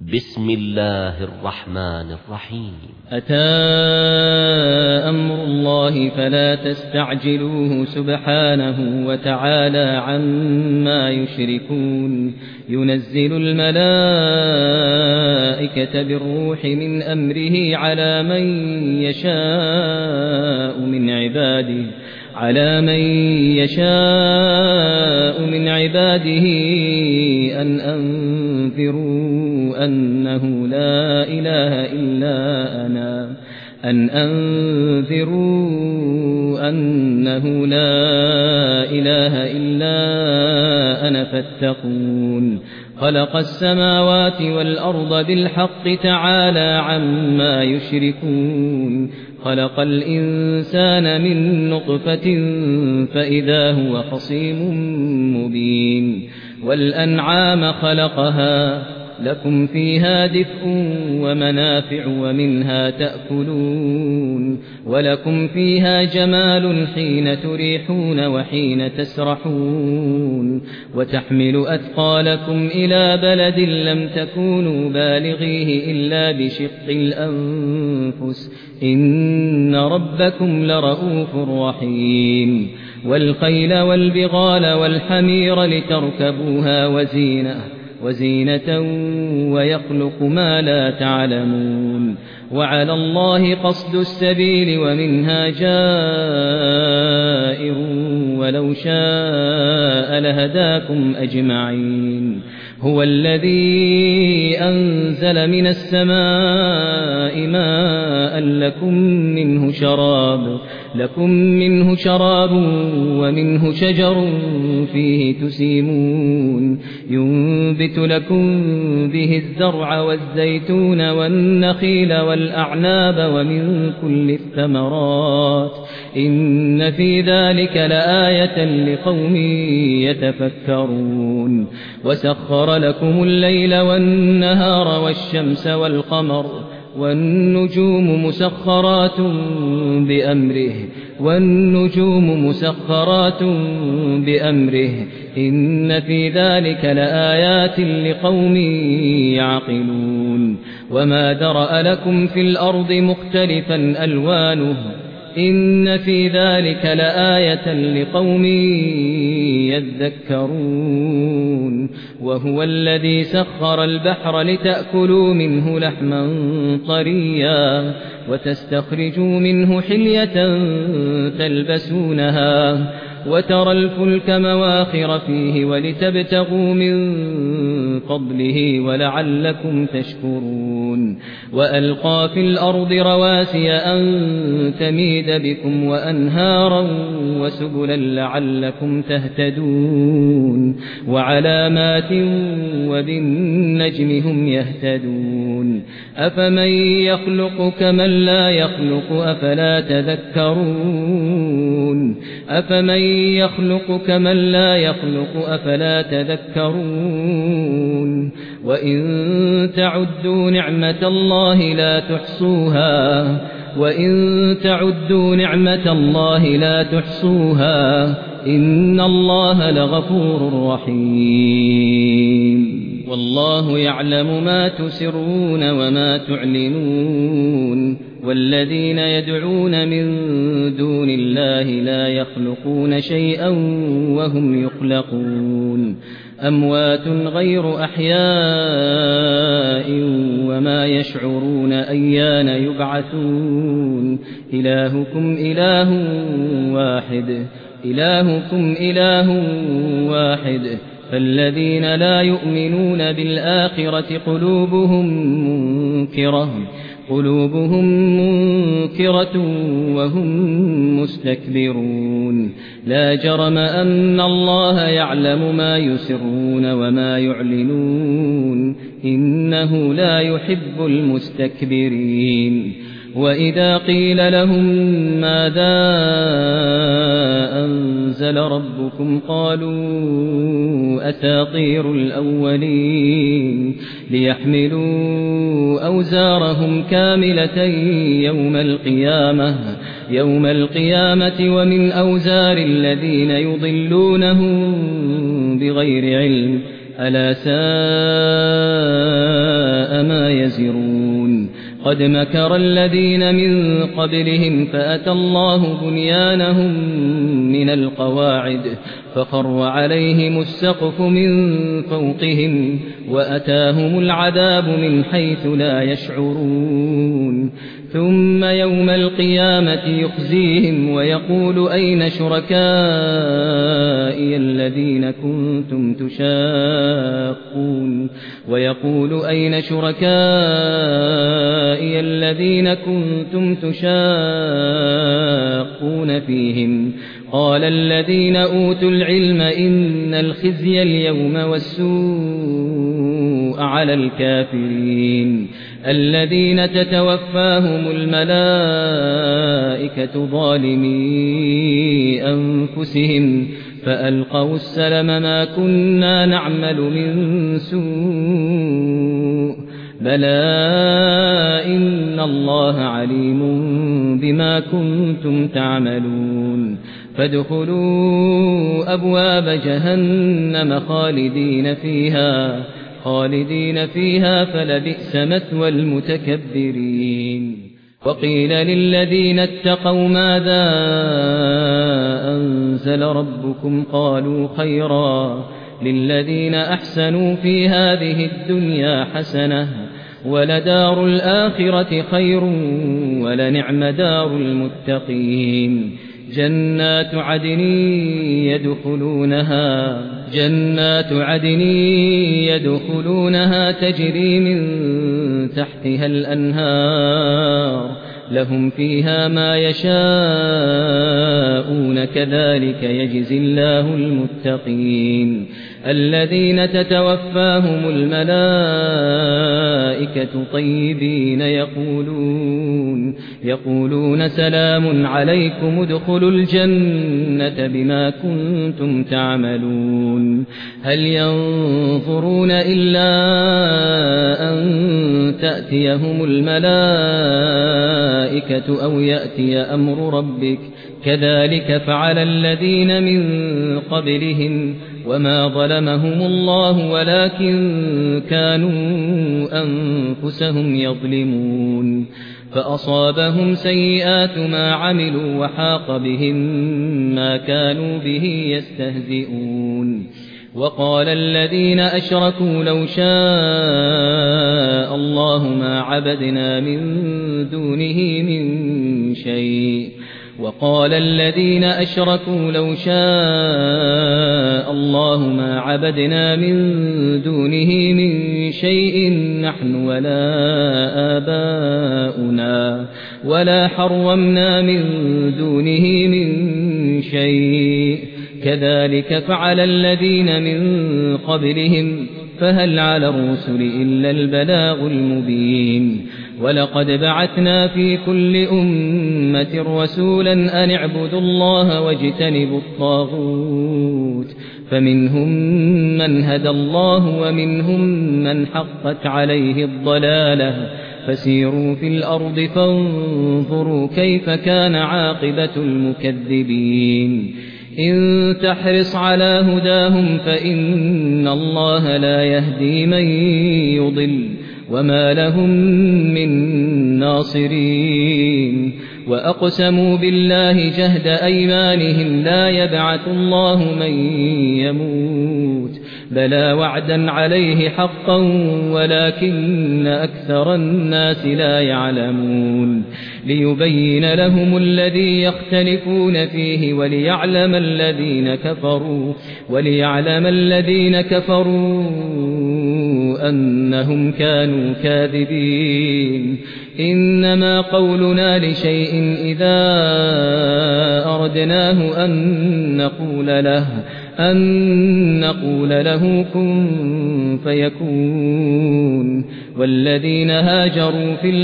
بسم الله الرحمن الرحيم. أتى أمر الله فلا تستعجلوه سبحانه وتعالى عما يشركون. ينزل الملائكة بالروح من أمره على من يشاء من عباده أن أنذروا أنه لا إله إلا أنا فاتقون. خلق السماوات والأرض بالحق تعالى عما يشركون. خلق الإنسان من نطفة فإذا هو خصيم مبين. والأنعام خلقها لكم فيها دفء ومنافع ومنها تأكلون. ولكم فيها جمال حين تريحون وحين تسرحون. وتحمل أثقالكم إلى بلد لم تكونوا بالغيه إلا بشق الأنفس إن ربكم لرؤوف رحيم. والخيل والبغال والحمير لتركبوها وزينة ويخلق ما لا تعلمون. وعلى الله قصد السبيل ومنها جائر ولو شاء لهداكم أجمعين. هو الذي أنزل من السماء ماء لكم منه شراب ومنه شجر فيه تسيمون. ينبت لكم به الزرع والزيتون والنخيل والأعناب ومن كل الثمرات إن في ذلك لآية لقوم يتفكرون. وسخر لكم الليل والنهار والشمس والقمر والنجوم مسخرات بأمره إن في ذلك لآيات لقوم يعقلون. وما درأ لكم في الأرض مختلفا ألوانه إن في ذلك لآية لقوم يذكرون. وهو الذي سخر البحر لتأكلوا منه لحما طريا وتستخرجوا منه حلية تلبسونها وترى الفلك مواخر فيه ولتبتغوا من فضله ولعلكم تشكرون. وألقى في الأرض رواسي أن تميد بكم وأنهارا وسبلا لعلكم تهتدون. وعلامات وبالنجم هم يهتدون. أفمن يخلق كمن لا يخلق أفلا تذكرون. وإن تعدوا نعمة الله لا تحصوها إن الله لغفور رحيم. والله يعلم ما تسرون وما تعلنون. والذين يدعون من دون الله لا يخلقون شيئا وهم يخلقون. أموات غير أحياء وما يشعرون أيان يبعثون. إلهكم إله واحد فالذين لا يؤمنون بالآخرة قلوبهم منكرة وهم مستكبرون. لا جرم أن الله يعلم ما يسرون وما يعلنون إنه لا يحب المستكبرين. وإذا قيل لهم ماذا أنزل ربكم قالوا أساطير الأولين ليحملوا أوزارهم كاملة يوم القيامة ومن أوزار الذين يضلونهم بغير علم ألا ساء قد مكر الذين من قبلهم فأتى الله بنيانهم من القواعد فخر عليهم السقف من فوقهم وأتاهم العذاب من حيث لا يشعرون ثم يوم القيامة يخزيهم ويقول أين شركائي الذين كنتم تشاقون فيهم قال الذين أوتوا العلم إن الخزي اليوم والسوء على الكافرين الذين تتوفاهم الملائكة ظالمي أنفسهم فألقوا السلم ما كنا نعمل من سوء بلى إن الله عليم بما كنتم تعملون فادخلوا أبواب جهنم خالدين فيها فلبئس مثوى المتكبرين وقيل للذين اتقوا ماذا أنزل ربكم قالوا خيرا للذين أحسنوا في هذه الدنيا حسنة ولدار الآخرة خير ولنعم دار المتقين جنات عدن يدخلونها تجري من تحتها الأنهار لهم فيها ما يشاءون كذلك يجزي الله المتقين الذين تتوفاهم الملائكة طيبين يقولون سلام عليكم ادخلوا الجنة بما كنتم تعملون هل ينظرون إلا أن تأتيهم الملائكة أو يأتي أمر ربك كذلك فعل الذين من قبلهم وما ظلمهم الله ولكن كانوا أنفسهم يظلمون فأصابهم سيئات ما عملوا وحاق بهم ما كانوا به يستهزئون وقال الذين أشركوا لو شاء الله ما عبدنا من دونه من شيء وقال الذين أشركوا لو شاء الله ما عبدنا من دونه من شيء نحن ولا آباؤنا ولا حرمنا من دونه من شيء كذلك فعل الذين من قبلهم فهل على الرسل إلا البلاغ المبين ولقد بعثنا في كل أمة رسولا أن اعبدوا الله واجتنبوا الطاغوت فمنهم من هدى الله ومنهم من حقت عليه الضلالة فسيروا في الأرض فانظروا كيف كان عاقبة المكذبين إن تحرص على هداهم فإن الله لا يهدي من يضل وما لهم من ناصرين وأقسموا بالله جهد أيمانهم لا يبعث الله من يموت بلى وعدا عليه حقا ولكن أكثر الناس لا يعلمون ليبين لهم الذي يختلفون فيه وليعلم الذين كفروا أنهم كانوا كاذبين إنما قولنا لشيء إذا أردناه أن نقول له كن فيكون والذين هاجروا في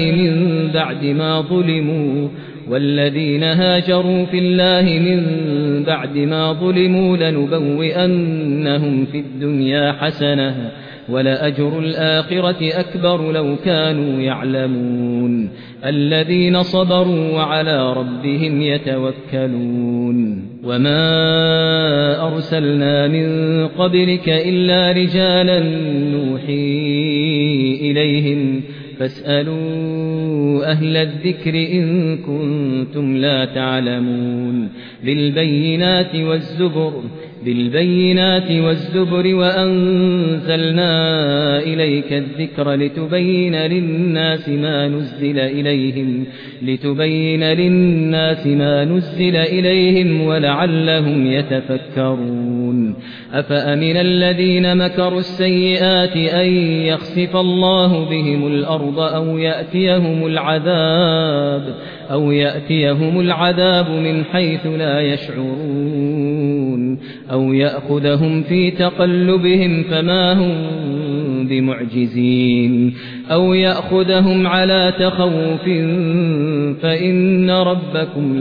الله من بعد ما ظلموا لنبوئنهم في الدنيا حسنة ولأجر الآخرة أكبر لو كانوا يعلمون الذين صبروا وعلى ربهم يتوكلون وما أرسلنا من قبلك إلا رجالا نوحي إليهم فاسألوا أهل الذكر إن كنتم لا تعلمون بالبينات والزبر وأنزلنا إليك الذكر لتبين للناس ما نزل إليهم ولعلهم يتفكرون أفأمن الذين مكروا السيئات أن يخسف الله بهم الأرض أو يأتيهم العذاب من حيث لا يشعرون أو يأخذهم في تقلبهم فما هم بمعجزين أو يأخذهم على تخوف فإن ربكم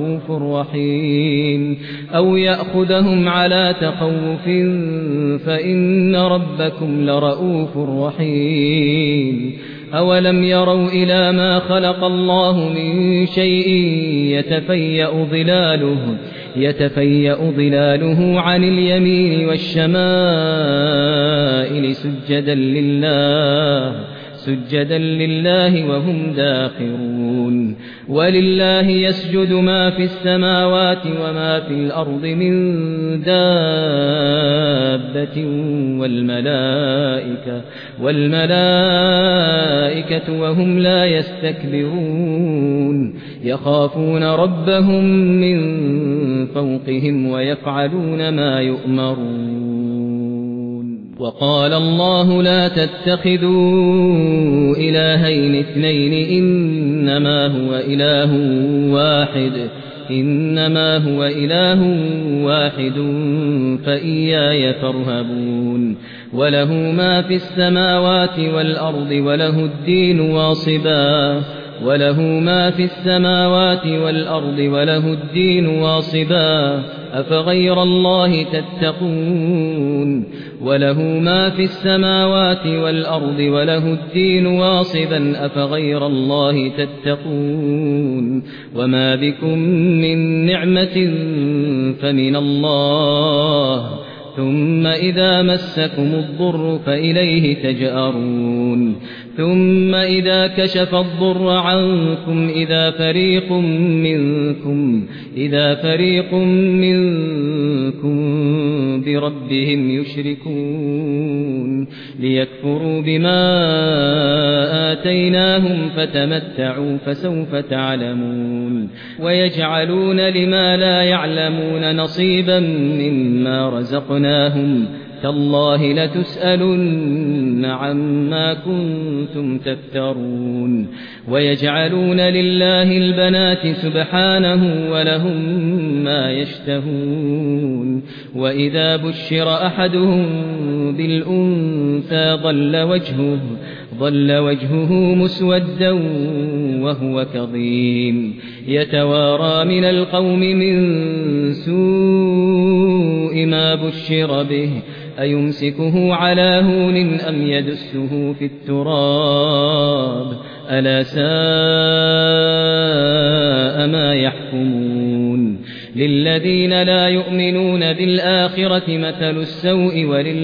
لرؤوف رحيم أولم يروا إلى ما خلق الله من شيء يتفيأ ظلاله عن اليمين والشمائل سجدا لله وهم داخرون ولله يسجد ما في السماوات وما في الأرض من دابة والملائكة وهم لا يستكبرون يخافون ربهم من فوقهم ويفعلون ما يؤمرون وقال الله لا تتخذوا إلهين اثنين إنما هو إله واحد فإياي فارهبون وله ما في السماوات والأرض وله الدين واصبا أفغير الله تتقون وله ما في السماوات والأرض وله الدين واصبا أفغير الله تتقون وما بكم من نعمة فمن الله ثم إذا مسكم الضر فإليه تجأرون ثم إذا كشف الضر عنكم إذا فريق منكم بربهم يشركون ليكفروا بما آتيناهم فتمتعوا فسوف تعلمون ويجعلون لما لا يعلمون نصيبا مما رزقناهم تالله لتسألن عما كنتم تفترون ويجعلون لله البنات سبحانه ولهم ما يشتهون وإذا بشر أحدهم بالأنثى ظل وجهه مسودا وهو كظيم يتوارى من القوم من سوء ما بشر به أيمسكه على هون أم يدسه في التراب ألا ساء ما يحكمون للذين لا يؤمنون بالآخرة مثل السوء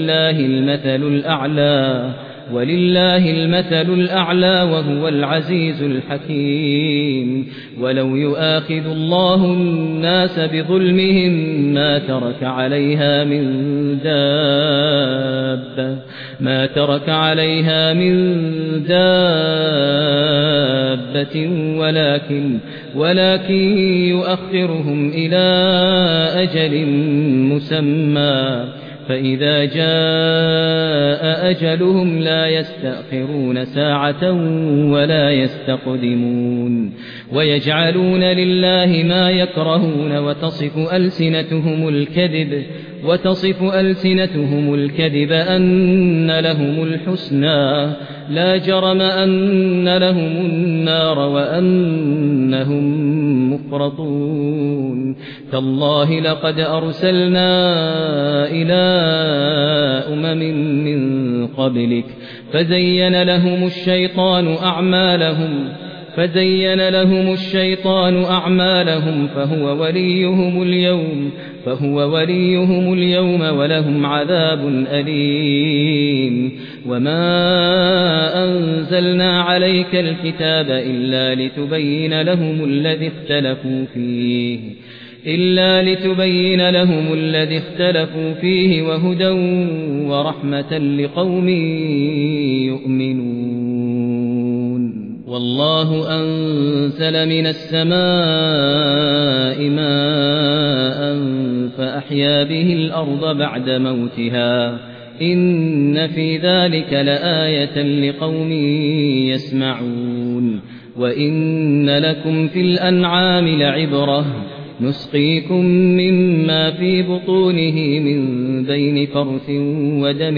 ولله المثل الأعلى وهو العزيز الحكيم ولو يؤاخذ الله الناس بظلمهم ما ترك عليها من دابة ولكن يؤخرهم إلى أجل مسمى فإذا جاء أجلهم لا يستأخرون ساعة ولا يستقدمون ويجعلون لله ما يكرهون وتصف ألسنتهم الكذب أن لهم الحسنى لا جرم أن لهم النار وأنهم مفرطون تالله لقد أرسلنا إلى أمم من قبلك فزين لهم الشيطان أعمالهم فهو فهو وليهم اليوم ولهم عذاب أليم وما أنزلنا عليك الكتاب إلا لتبين لهم الذي اختلفوا فيه وهدى ورحمة لقوم يؤمنون والله أنزل من السماء ماء فأحيا به الأرض بعد موتها إن في ذلك لآية لقوم يسمعون وإن لكم في الأنعام لعبرة نسقيكم مما في بطونه من بين فرث ودم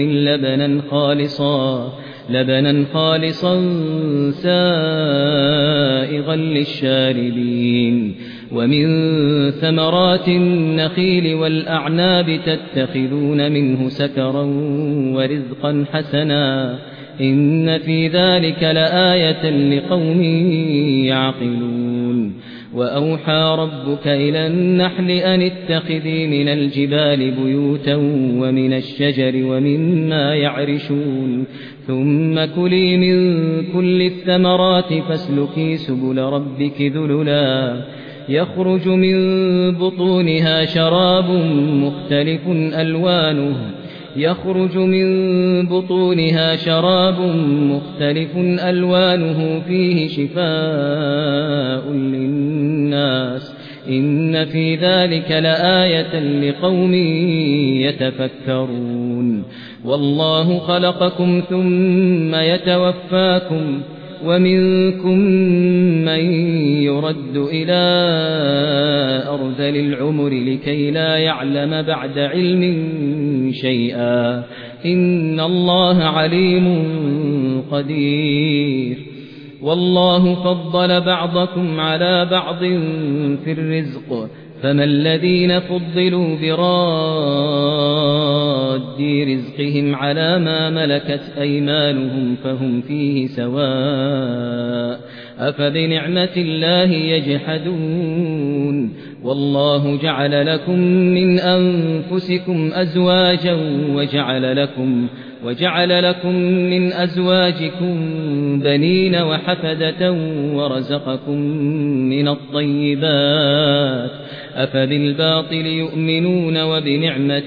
لبنا خالصا سائغا للشاربين ومن ثمرات النخيل والأعناب تتخذون منه سكرا ورزقا حسنا إن في ذلك لآية لقوم يعقلون وأوحى ربك إلى النحل أن اتخذي من الجبال بيوتا ومن الشجر ومما يعرشون ثم كلي من كل الثمرات فاسلكي سبل ربك ذللا يخرج من بطونها شراب مختلف ألوانه فيه شفاء للناس إن في ذلك لآية لقوم يتفكرون والله خلقكم ثم يتوفاكم ومنكم من يرد إلى أرذل العمر لكي لا يعلم بعد علم شيئا إن الله عليم قدير والله فضل بعضكم على بعض في الرزق فما الذين فضلوا براد رزقهم على ما ملكت أيمانهم فهم فيه سواء أفبنعمة الله يجحدون والله جعل لكم من أنفسكم أزواجا وجعل لكم من أزواجكم بنين وحفدة ورزقكم من الطيبات أفبالباطل يؤمنون وبنعمة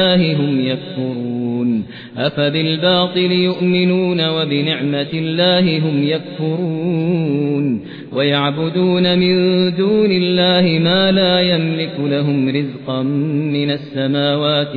الله هم يكفرون ويعبدون من دون الله ما لا يملك لهم رزقا من السماوات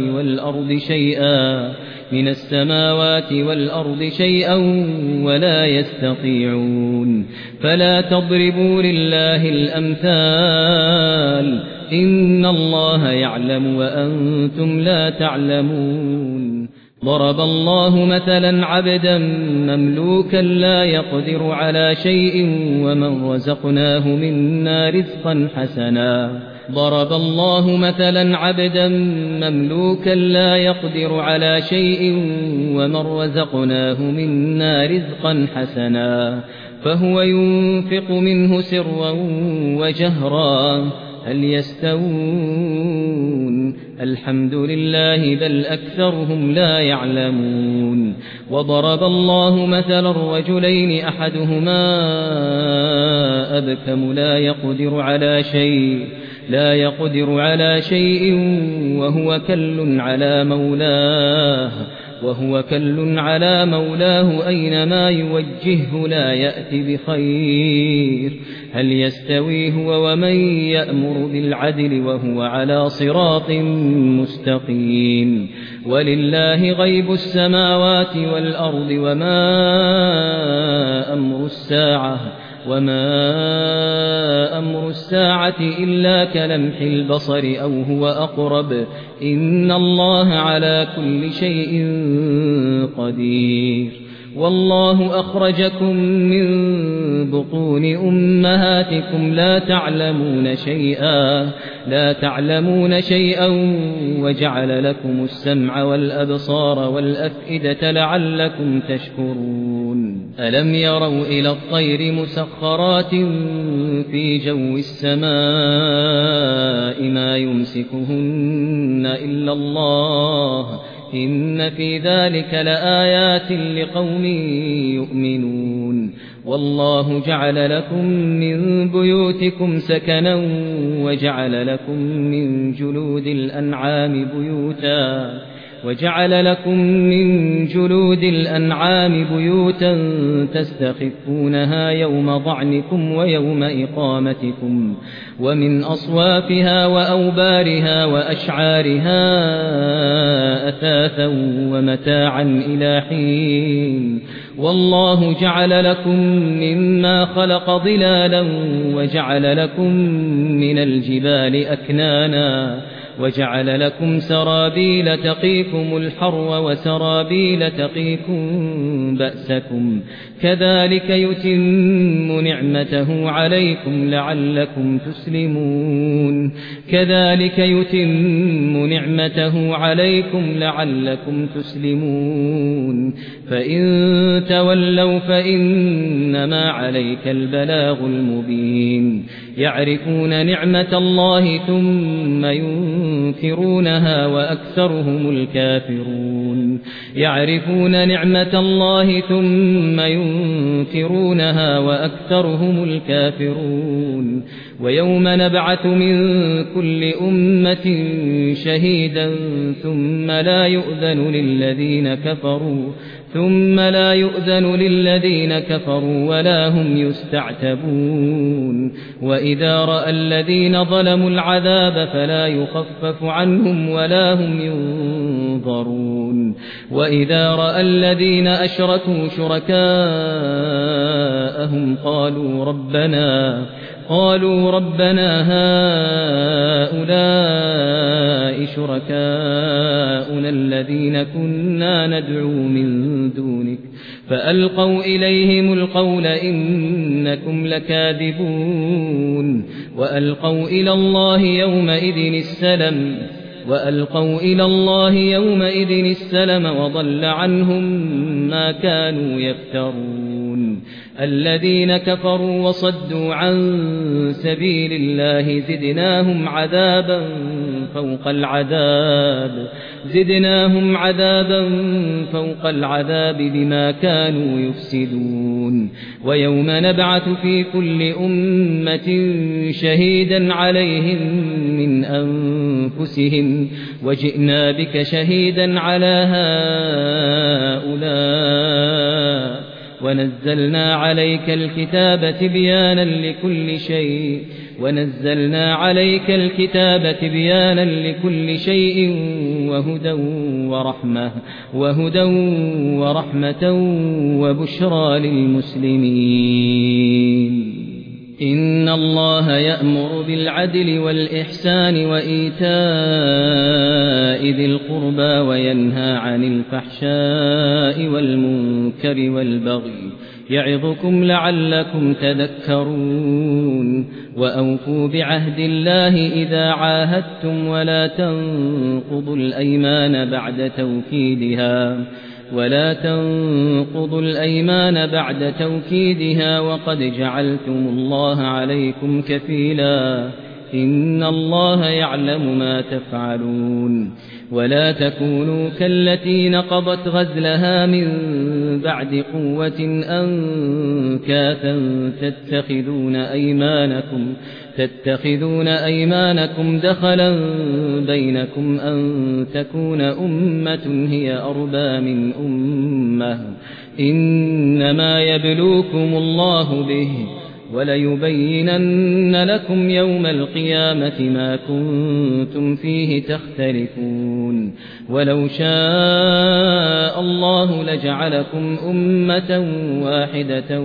والأرض شيئا ولا يستطيعون فلا تضربوا لله الأمثال إن الله يعلم وأنتم لا تعلمون ضرب الله مثلا عبدا مملوكا لا يقدر على شيء ومن رزقناه منا رزقا حسنا فهو ينفق منه سرا وجهرا هل يستوون الحمد لله بل أكثرهم لا يعلمون وضرب الله مثلا الرجلين أحدهما أبكم لا يقدر على شيء وهو كل على مولاه أينما يوجهه لا يأتي بخير هل يستوي هو ومن يأمر بالعدل وهو على صراط مستقيم ولله غيب السماوات والأرض وما أمر الساعة إلا كلمح البصر أو هو أقرب إن الله على كل شيء قدير والله أخرجكم من بطون أمهاتكم لا تعلمون شيئا وجعل لكم السمع والأبصار والأفئدة لعلكم تشكرون ألم يروا إلى الطير مسخرات في جو السماء ما يمسكهن إلا الله إن في ذلك لآيات لقوم يؤمنون والله جعل لكم من بيوتكم سكنا وجعل لكم من جلود الأنعام بيوتا تستخفونها يوم ضعنكم ويوم إقامتكم ومن أصوافها وأوبارها وأشعارها أثاثا ومتاعا إلى حين والله جعل لكم مما خلق ظلالا وجعل لكم من الجبال أكنانا وجعل لكم سرابيل تقيكم الحر وسرابيل تقيكم بأسكم كذلك يتم نعمته عليكم لعلكم تسلمون فإن تولوا فإنما عليك البلاغ المبين يعرفون نعمة الله ثم ينكرونها وأكثرهم الكافرون ويوم نبعث من كل أمة شهيدا ثم لا يؤذن للذين كفروا ولا هم يستعتبون وإذا رأى الذين ظلموا العذاب فلا يخفف عنهم ولا هم ينظرون وإذا رأى الذين أشركوا شركاءهم قالوا ربنا هؤلاء شركاؤنا الذين كنا ندعو من دونك فألقوا إليهم القول إنكم لكاذبون وألقوا إلى الله يومئذ السلم وضل عنهم ما كانوا يفترون الذين كفروا وصدوا عن سبيل الله زدناهم عذابا فوق العذاب بما كانوا يفسدون ويوم نبعث في كل أمة شهيدا عليهم من أنفسهم وجئنا بك شهيدا على هؤلاء ونزلنا عليك الكتاب بيانا لكل شيء وهدى ورحمة وبشرى للمسلمين إن الله يأمر بالعدل والإحسان وإيتاء ذي القربى وينهى عن الفحشاء والمنكر والبغي يعظكم لعلكم تذكرون وأوفوا بعهد الله إذا عاهدتم ولا تنقضوا الأيمان بعد توكيدها وقد جعلتم الله عليكم كفيلا إن الله يعلم ما تفعلون ولا تكونوا كالتي نقضت غزلها من بعد قوة أنكاثا تتخذون أيمانكم دخلا بينكم أن تكون أمة هي أربى من أمة إنما يبلوكم الله به وليبينن لكم يوم القيامة ما كنتم فيه تختلفون ولو شاء الله لجعلكم أمة واحدة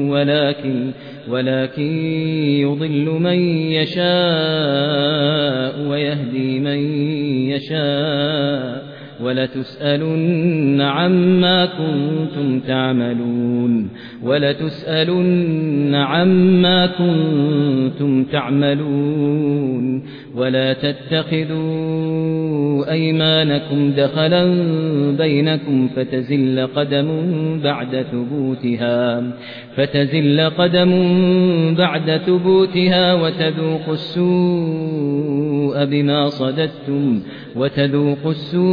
ولكن يضل من يشاء ويهدي من يشاء ولتسألن عما كنتم تعملون ولا تتخذوا أيمانكم دخلا بينكم فتزل قدم بعد ثبوتها وتذوقوا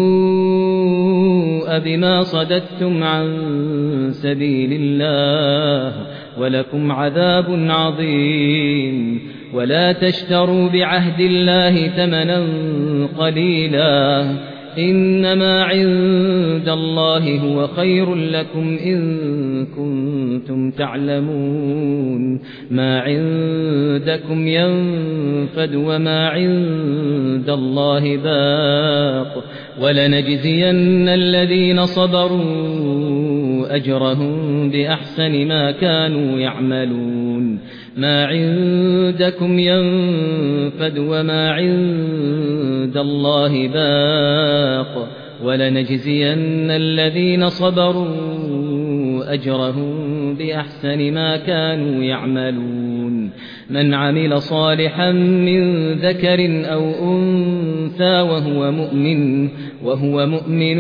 السوء بما صددتم عن سبيل الله ولكم عذاب عظيم ولا تشتروا بعهد الله ثمنا قليلا إنما عند الله هو خير لكم إن كنتم تعلمون ما عندكم ينفد وما عند الله باق ولنجزين الذين صبروا أجرهم بأحسن ما كانوا يعملون ما عندكم ينفد وما عند الله باق ولنجزين الذين صبروا أجرهم بأحسن ما كانوا يعملون من عمل صالحا من ذكر أو أنثى وهو مؤمن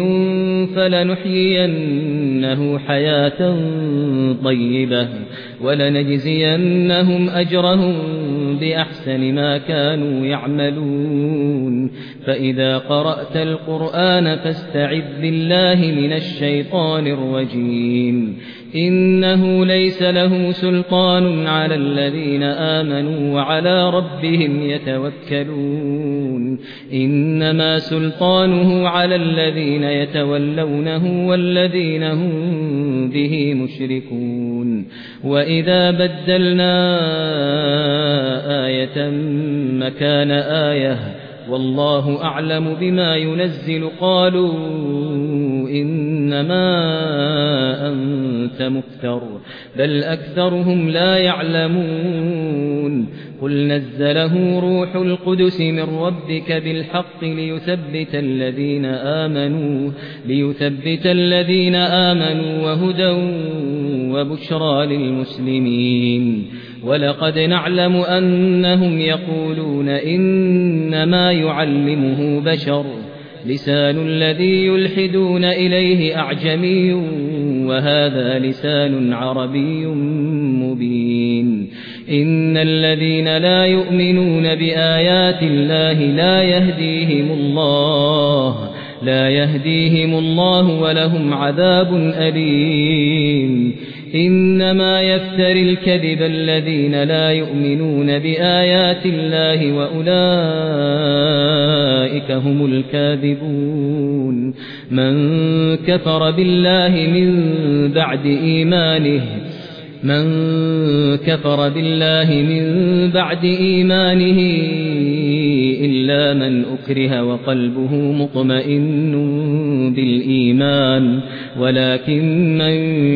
فلنحيينه حياة طيبة ولنجزينهم أجرهم بأحسن ما كانوا يعملون فإذا قرأت القرآن فاستعذ بالله من الشيطان الرجيم إنه ليس له سلطان على الذين آمنوا وعلى ربهم يتوكلون إنما سلطانه على الذين يتولونه والذين هم به مشركون وإذا بدلنا آية مكان آية والله أعلم بما ينزل قالوا إنما أنت مفتر بل أكثرهم لا يعلمون قل نزله روح القدس من ربك بالحق ليثبت الذين آمنوا وهدى وبشرى للمسلمين ولقد نعلم أنهم يقولون إنما يعلمه بشر لسان الذي يلحدون إليه أعجمي وهذا لسان عربي مبين إن الذين لا يؤمنون بآيات الله لا يهديهم الله ولهم عذاب أليم إنما يفتري الكذب الذين لا يؤمنون بآيات الله وأولئك هم الكاذبون من كفر بالله من بعد إيمانه إلا من أكره وقلبه مطمئن بالإيمان ولكن من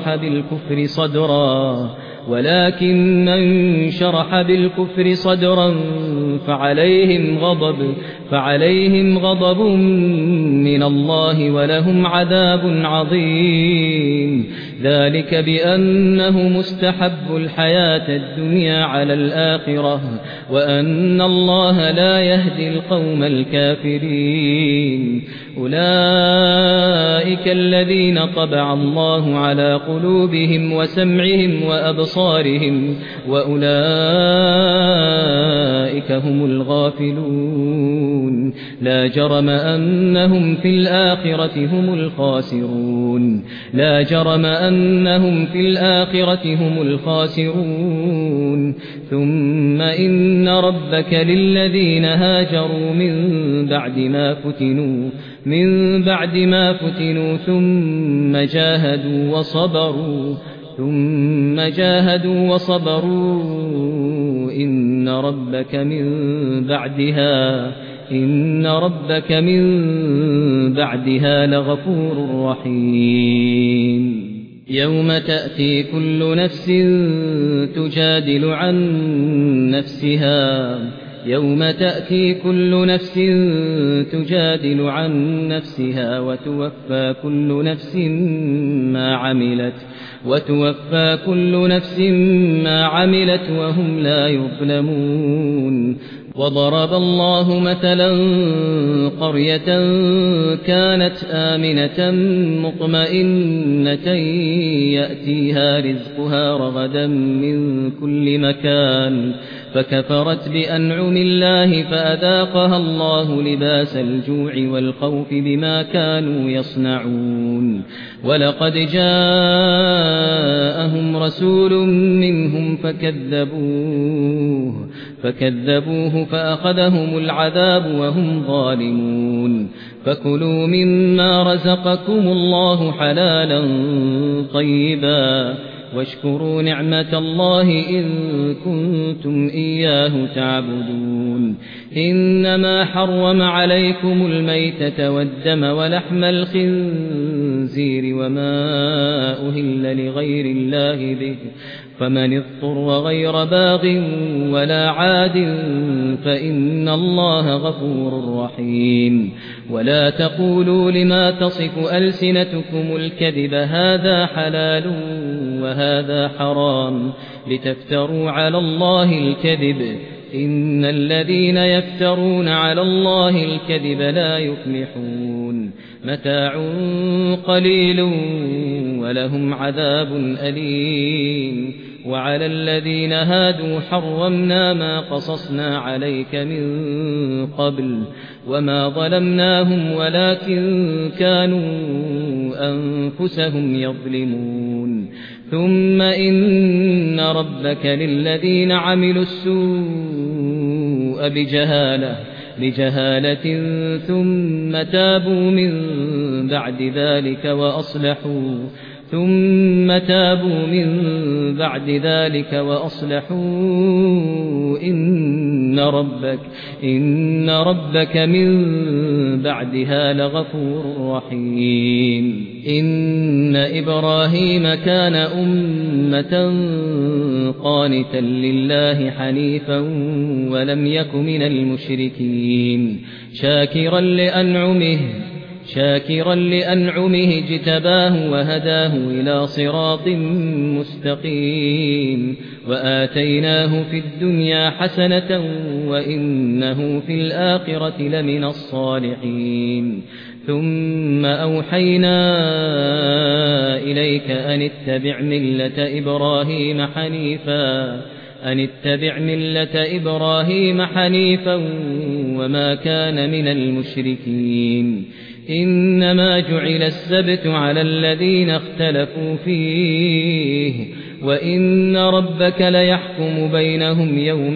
شرح بالكفر صدرا فعليهم غضب من الله ولهم عذاب عظيم ذلك بأنه مستحب الحياة الدنيا على الآخرة وأن الله لا يهدي القوم الكافرين أولئك الذين طبع الله على قلوبهم وسمعهم وأبصارهم وأولئك هم الغافلون لا جرم أنهم في الآخرة هم الخاسرون ثم إن ربك للذين هاجروا من بعد ما فتنوا ثم جاهدوا وصبروا إن ربك من بعدها لغفور رحيم يوم تأتي كل نفس تجادل عن نفسها يوم تأتي كل نفس تجادل عن نفسها وتوفى كل نفس ما عملت وهم لا يظلمون وضرب الله مثلا قرية كانت آمنة مطمئنة يأتيها رزقها رغدا من كل مكان فكفرت بأنعم الله فأذاقها الله لباس الجوع والخوف بما كانوا يصنعون ولقد جاءهم رسول منهم فكذبوه فأخذهم العذاب وهم ظالمون فكلوا مما رزقكم الله حلالا طيبا واشكروا نعمة الله إن كنتم إياه تعبدون إنما حرم عليكم الميتة والدم ولحم الخنزير وما أهل لغير الله به فمن اضطر غير باغ ولا عاد فإن الله غفور رحيم ولا تقولوا لما تصف ألسنتكم الكذب هذا حلال وهذا حرام لتفتروا على الله الكذب إن الذين يفترون على الله الكذب لا يفلحون متاع قليل ولهم عذاب أليم وعلى الذين هادوا حرمنا ما قصصنا عليك من قبل وما ظلمناهم ولكن كانوا أنفسهم يظلمون ثم إن ربك للذين عملوا السوء بجهالة ثم تابوا من بعد ذلك وأصلحوا إن ربك من بعدها لغفور رحيم إن إبراهيم كان أمة قانتا لله حنيفا ولم يك من المشركين شاكرا لأنعمه اجتباه وهداه إلى صراط مستقيم وآتيناه في الدنيا حسنة وإنه في الآخرة لمن الصالحين ثم أوحينا إليك أن اتبع ملة إبراهيم حنيفا وما كان من المشركين إنما جعل السبت على الذين اختلفوا فيه وإن ربك ليحكم بينهم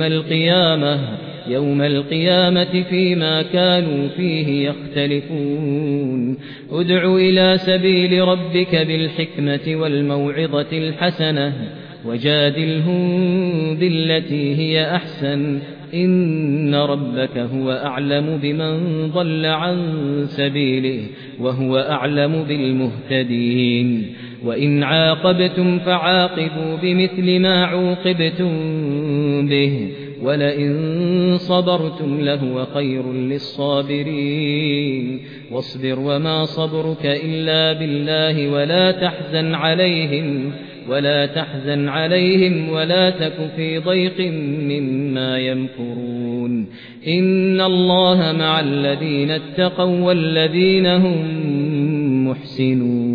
يوم القيامة فيما كانوا فيه يختلفون ادع إلى سبيل ربك بالحكمة والموعظة الحسنة وجادلهم بالتي هي أحسن إن ربك هو أعلم بمن ضل عن سبيله وهو أعلم بالمهتدين وإن عاقبتم فعاقبوا بمثل ما عوقبتم به ولئن صبرتم لهو خير للصابرين واصبر وما صبرك إلا بالله ولا تحزن عليهم ولا تك في ضيق مما يمكرون إن الله مع الذين اتقوا والذين هم محسنون